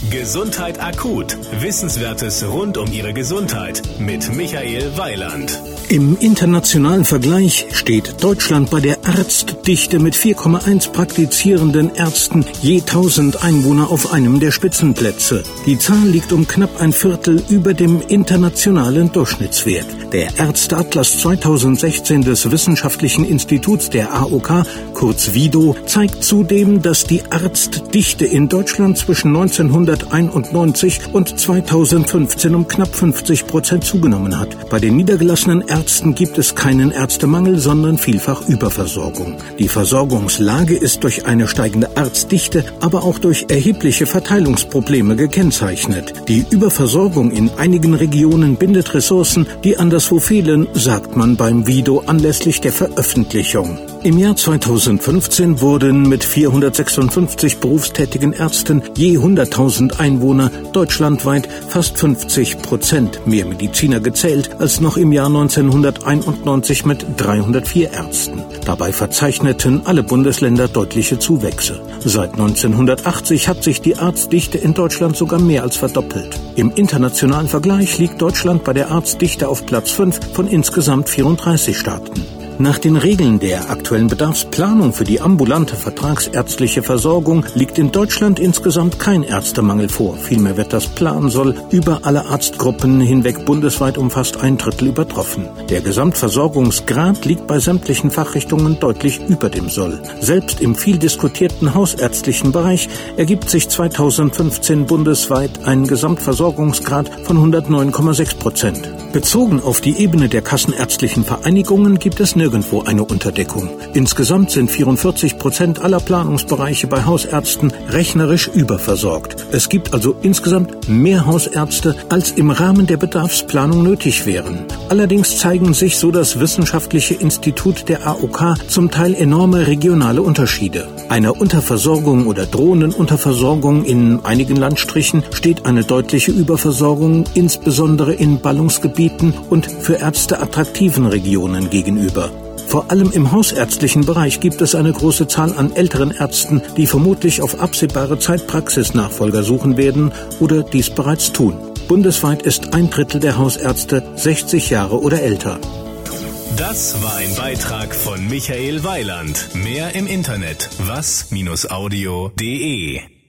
Gesundheit akut. Wissenswertes rund um Ihre Gesundheit mit Michael Weiland. Im internationalen Vergleich steht Deutschland bei der Arztdichte mit 4,1 praktizierenden Ärzten je 1000 Einwohner auf einem der Spitzenplätze. Die Zahl liegt um knapp ein Viertel über dem internationalen Durchschnittswert. Der Ärzteatlas 2016 des Wissenschaftlichen Instituts der AOK, kurz WIDO, zeigt zudem, dass die Arztdichte in Deutschland zwischen 1991 und 2015 um knapp 50% zugenommen hat. Bei den niedergelassenen Ärzten gibt es keinen Ärztemangel, sondern vielfach Überversorgung. Die Versorgungslage ist durch eine steigende Arztdichte, aber auch durch erhebliche Verteilungsprobleme gekennzeichnet. Die Überversorgung in einigen Regionen bindet Ressourcen, die anderswo fehlen, sagt man beim WIDO anlässlich der Veröffentlichung. Im Jahr 2015 wurden mit 456 berufstätigen Ärzten je 100.000 Einwohner deutschlandweit fast 50% mehr Mediziner gezählt als noch im Jahr 1991 mit 304 Ärzten. Dabei verzeichneten alle Bundesländer deutliche Zuwächse. Seit 1980 hat sich die Arztdichte in Deutschland sogar mehr als verdoppelt. Im internationalen Vergleich liegt Deutschland bei der Arztdichte auf Platz 5 von insgesamt 34 Staaten. Nach den Regeln der aktuellen Bedarfsplanung für die ambulante vertragsärztliche Versorgung liegt in Deutschland insgesamt kein Ärztemangel vor. Vielmehr wird das Plan-Soll über alle Arztgruppen hinweg bundesweit um fast ein Drittel übertroffen. Der Gesamtversorgungsgrad liegt bei sämtlichen Fachrichtungen deutlich über dem Soll. Selbst im viel diskutierten hausärztlichen Bereich ergibt sich 2015 bundesweit ein Gesamtversorgungsgrad von 109,6%. Bezogen auf die Ebene der kassenärztlichen Vereinigungen gibt es nirgendwo eine Unterdeckung. Insgesamt sind 44% aller Planungsbereiche bei Hausärzten rechnerisch überversorgt. Es gibt also insgesamt mehr Hausärzte, als im Rahmen der Bedarfsplanung nötig wären. Allerdings zeigen sich, so das Wissenschaftliche Institut der AOK, zum Teil enorme regionale Unterschiede. Einer Unterversorgung oder drohenden Unterversorgung in einigen Landstrichen steht eine deutliche Überversorgung, insbesondere in Ballungsgebieten und für Ärzte attraktiven Regionen gegenüber. Vor allem im hausärztlichen Bereich gibt es eine große Zahl an älteren Ärzten, die vermutlich auf absehbare Zeit Praxisnachfolger suchen werden oder dies bereits tun. Bundesweit ist ein Drittel der Hausärzte 60 Jahre oder älter. Das war ein Beitrag von Michael Weiland. Mehr im Internet was-audio.de